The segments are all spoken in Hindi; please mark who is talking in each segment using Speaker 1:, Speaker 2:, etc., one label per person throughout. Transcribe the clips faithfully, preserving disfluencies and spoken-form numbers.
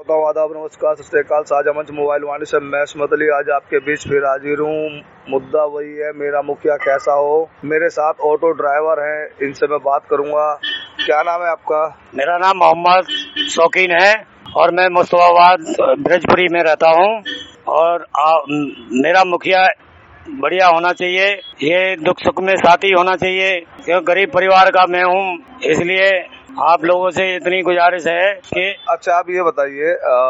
Speaker 1: श्रोताओं आदाब, नमस्कार, सत श्री अकाल। साझा मंच मोबाइल वाणी से मैं मतली आज आपके बीच फिर हाजिर हूँ। मुद्दा वही है, मेरा मुखिया कैसा हो। मेरे साथ ऑटो ड्राइवर हैं, इनसे मैं बात करूंगा। क्या नाम है आपका?
Speaker 2: मेरा नाम मोहम्मद शौकीन है और मैं मुस्तफाबाद ब्रजपुरी में रहता हूँ। और आ, मेरा मुखिया बढ़िया होना चाहिए, ये दुख सुख में साथी होना चाहिए, क्योंकि गरीब परिवार का मैं हूँ, इसलिए आप लोगों से इतनी गुजारिश है कि।
Speaker 1: अच्छा, आप ये बताइए,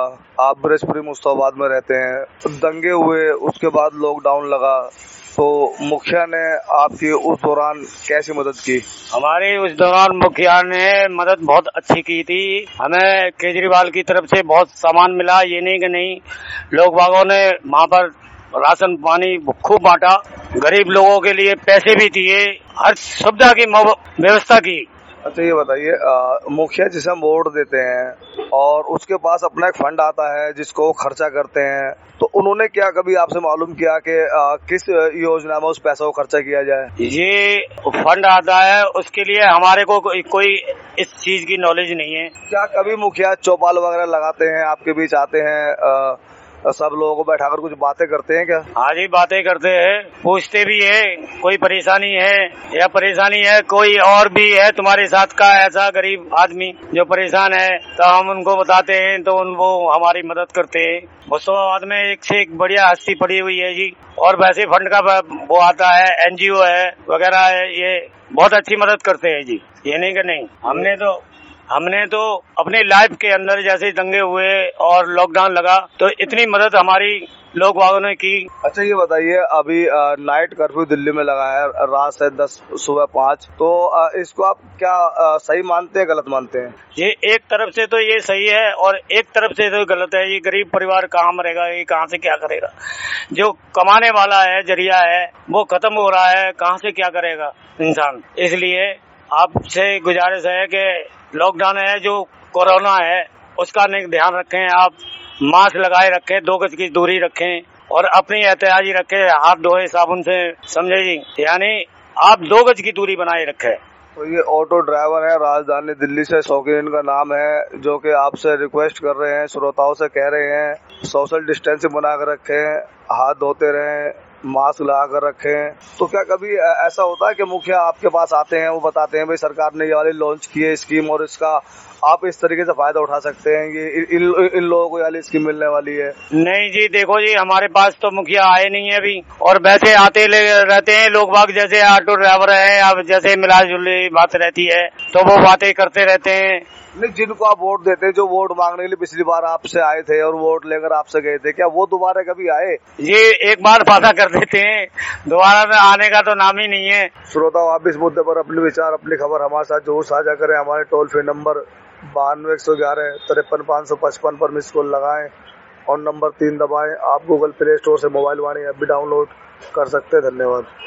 Speaker 1: आप ब्रजपुरी मुस्तफाबाद में रहते हैं, तो दंगे हुए, उसके बाद लॉकडाउन लगा, तो मुखिया ने आपकी उस दौरान कैसी मदद की?
Speaker 2: हमारे उस दौरान मुखिया ने मदद बहुत अच्छी की थी। हमें केजरीवाल की तरफ से बहुत सामान मिला, ये नहीं कि नहीं। लोग बागों ने वहाँ पर राशन पानी खूब बांटा, गरीब लोगों के लिए पैसे भी दिए, हर सुविधा की व्यवस्था की।
Speaker 1: अच्छा, ये बताइए, मुखिया जिसे हम वोट देते हैं और उसके पास अपना एक फंड आता है जिसको वो खर्चा करते हैं, तो उन्होंने क्या कभी आपसे मालूम किया कि आ, किस योजना में उस पैसा को खर्चा किया जाए?
Speaker 2: ये फंड आता है, उसके लिए हमारे को कोई, कोई इस चीज की नॉलेज नहीं है।
Speaker 1: क्या कभी मुखिया चौपाल वगैरह लगाते हैं, आपके बीच आते हैं, आ, सब लोगों को बैठाकर कुछ बातें करते हैं क्या?
Speaker 2: हाँ जी, बातें करते हैं, पूछते भी है, कोई परेशानी है या परेशानी है कोई और भी है तुम्हारे साथ का ऐसा गरीब आदमी जो परेशान है, तो हम उनको बताते हैं, तो उनको हमारी मदद करते हैं। मुस्तफाबाद में एक से एक बढ़िया हस्ती पड़ी हुई है जी। और वैसे फंड का वो आता है, एनजीओ है वगैरह है, ये बहुत अच्छी मदद करते हैं जी, ये नहीं कि नहीं। हमने तो हमने तो अपने लाइफ के अंदर जैसे दंगे हुए और लॉकडाउन लगा, तो इतनी मदद हमारी लोग वालों ने की।
Speaker 1: अच्छा, ये बताइए, अभी नाइट कर्फ्यू दिल्ली में लगा है, रात से दस सुबह पाँच, तो आ, इसको आप क्या आ, सही मानते हैं, गलत मानते हैं?
Speaker 2: ये एक तरफ से तो ये सही है और एक तरफ से तो गलत है। ये गरीब परिवार कहाँ मरेगा, ये कहाँ से क्या करेगा? जो कमाने वाला है, जरिया है, वो खत्म हो रहा है, कहाँ से क्या करेगा इंसान। इसलिए आपसे गुजारिश है कि लॉकडाउन है, जो कोरोना है, उसका ध्यान रखें, आप मास्क लगाए रखें, दो गज की दूरी रखें और अपनी एहतियाती रखें, हाथ धोए साबुन से, समझे जी, यानी आप दो गज की दूरी बनाए रखें।
Speaker 1: तो ये ऑटो ड्राइवर है, राजधानी दिल्ली से, शौकीन इनका नाम है, जो कि आपसे रिक्वेस्ट कर रहे हैं, श्रोताओं से कह रहे हैं, सोशल डिस्टेंसिंग बनाकर रखें, हाथ धोते रहें, मास्क लगा कर रखें। तो क्या कभी ऐसा होता है कि मुखिया आपके पास आते हैं, वो बताते हैं भाई सरकार ने ये वाली लॉन्च की है स्कीम और इसका आप इस तरीके से फायदा उठा सकते हैं, ये इन, इन लोगों को ये वाली स्कीम मिलने वाली है?
Speaker 2: नहीं जी, देखो जी, हमारे पास तो मुखिया आए नहीं है अभी, और वैसे आते रहते हैं लोग बाग, जैसे ऑटो ड्राइवर है, अब जैसे मिला जुली बात रहती है तो वो बातें करते रहते हैं।
Speaker 1: नहीं, जिनको आप वोट देते हैं, जो वोट मांगने के लिए पिछली बार आपसे आए थे और वोट लेकर आपसे गए थे, क्या वो दोबारा कभी आए?
Speaker 2: ये एक बार वादा कर देते हैं, दोबारा आने का तो नाम ही नहीं है।
Speaker 1: श्रोताओं, आप इस मुद्दे पर अपने विचार, अपनी खबर हमारे साथ जरूर साझा करें। हमारे टोल फ्री नंबर बानवे एक सौ ग्यारह तिरपन पाँच सौ पचपन पर मिस कॉल लगाएं और नंबर तीन दबाएं। आप गूगल प्ले स्टोर से मोबाइल वाणी ऐप भी डाउनलोड कर सकते हैं। धन्यवाद।